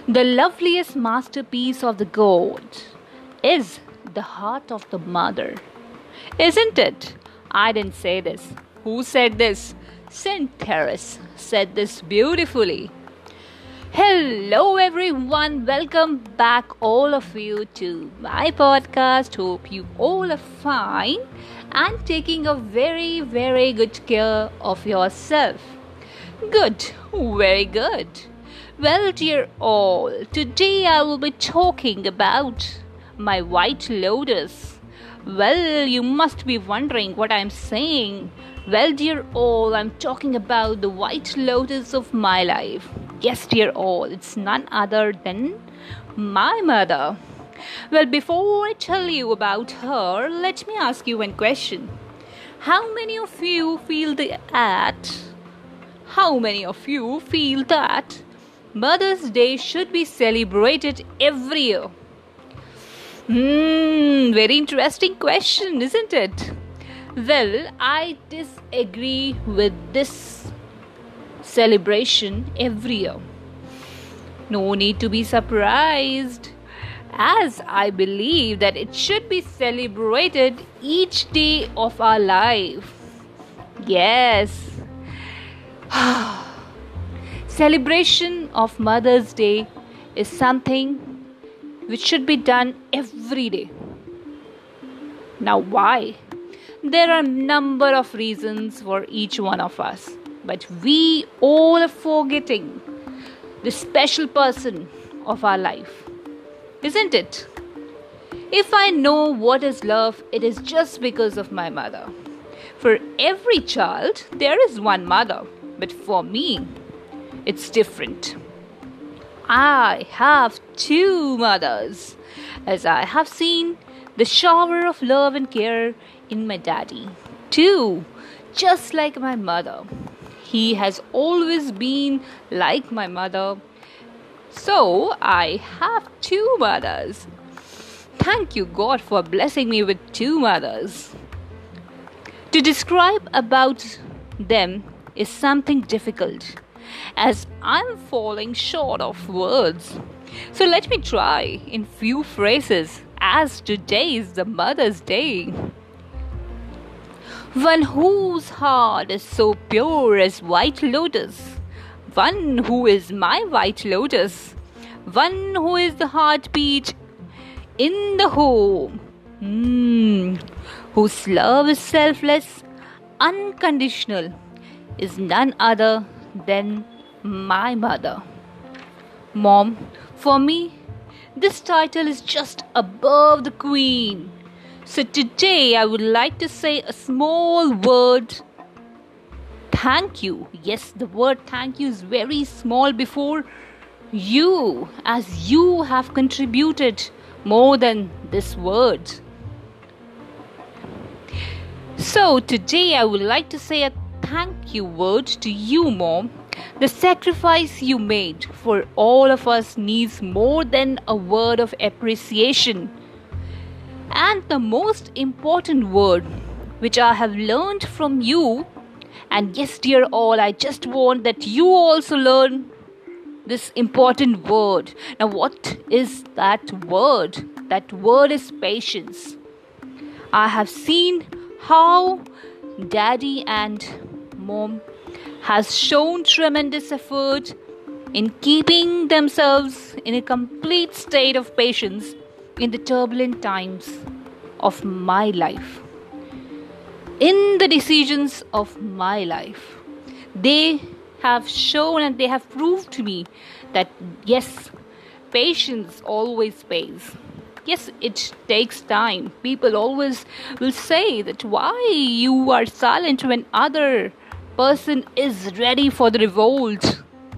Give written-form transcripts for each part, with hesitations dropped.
The loveliest masterpiece of the god is the heart of the mother. Isn't it? I didn't say this. Who said this? Saint Therese said this beautifully. Hello everyone, welcome back all of you to my podcast. Hope you all are fine and taking a very good care of yourself. Good, very good. Well, dear all, today I will be talking about my White Lotus. Well, you must be wondering what I'm saying. Well, dear all, I'm talking about the White Lotus of my life. Yes, dear all, it's none other than my mother. Well, before I tell you about her, let me ask you one question. How many of you feel that Mother's Day should be celebrated every year? Very interesting question, isn't it? Well, I disagree with this celebration every year. No need to be surprised, as I believe that it should be celebrated each day of our life. Yes. Celebration of Mother's Day is something which should be done every day. Now, why? There are a number of reasons for each one of us, but we all are forgetting the special person of our life, isn't it? If I know what is love, it is just because of my mother. For every child, there is one mother, but for me, it's different. I have two mothers, as I have seen the shower of love and care in my daddy. Two, just like my mother. He has always been like my mother. So I have two mothers. Thank you, God, for blessing me with two mothers. To describe about them is something difficult, as I'm falling short of words. So let me try in few phrases, as today is the Mother's Day. One whose heart is so pure as White Lotus. One who is my White Lotus. One who is the heartbeat in the home. Whose love is selfless, unconditional, is none other than my mother. Mom, for me, this title is just above the Queen. So today I would like to say a small word. Thank you. Yes, the word thank you is very small before you, as you have contributed more than this word. So today I would like to say a thank you word to you, Mom. The sacrifice you made for all of us needs more than a word of appreciation. And the most important word which I have learned from you, and yes, dear all, I just want that you also learn this important word. Now, what is that word? That word is patience. I have seen how Daddy and Mom has shown tremendous effort in keeping themselves in a complete state of patience in the turbulent times of my life. In the decisions of my life, they have shown and they have proved to me that yes, patience always pays. Yes, it takes time. People always will say that why you are silent when other person is ready for the revolt.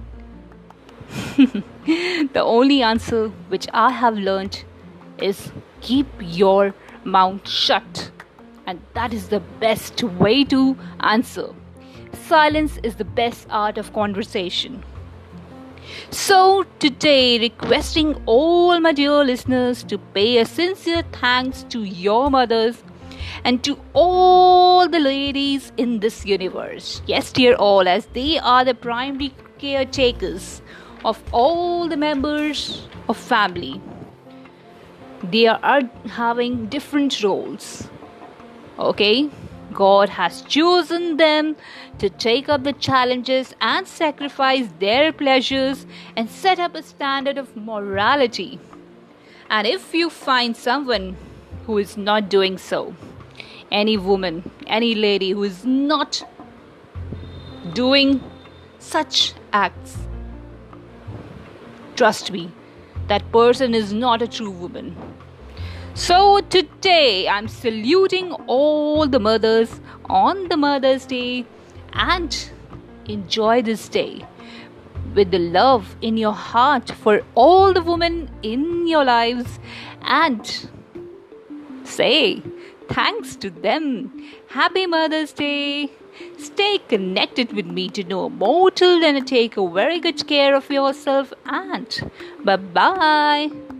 The only answer which I have learned is keep your mouth shut, and that is the best way to answer. Silence is the best art of conversation. So today, requesting all my dear listeners to pay a sincere thanks to your mothers and to all the ladies in this universe. Yes, dear all, as they are the primary caretakers of all the members of family. They are having different roles. Okay? God has chosen them to take up the challenges and sacrifice their pleasures and set up a standard of morality. And if you find someone who is not doing so, any woman, any lady who is not doing such acts, trust me, that person is not a true woman. So today I'm saluting all the mothers on the Mother's Day, and enjoy this day with the love in your heart for all the women in your lives, and say thanks to them. Happy Mother's Day. Stay connected with me to know more. Till then, take a very good care of yourself, and bye bye.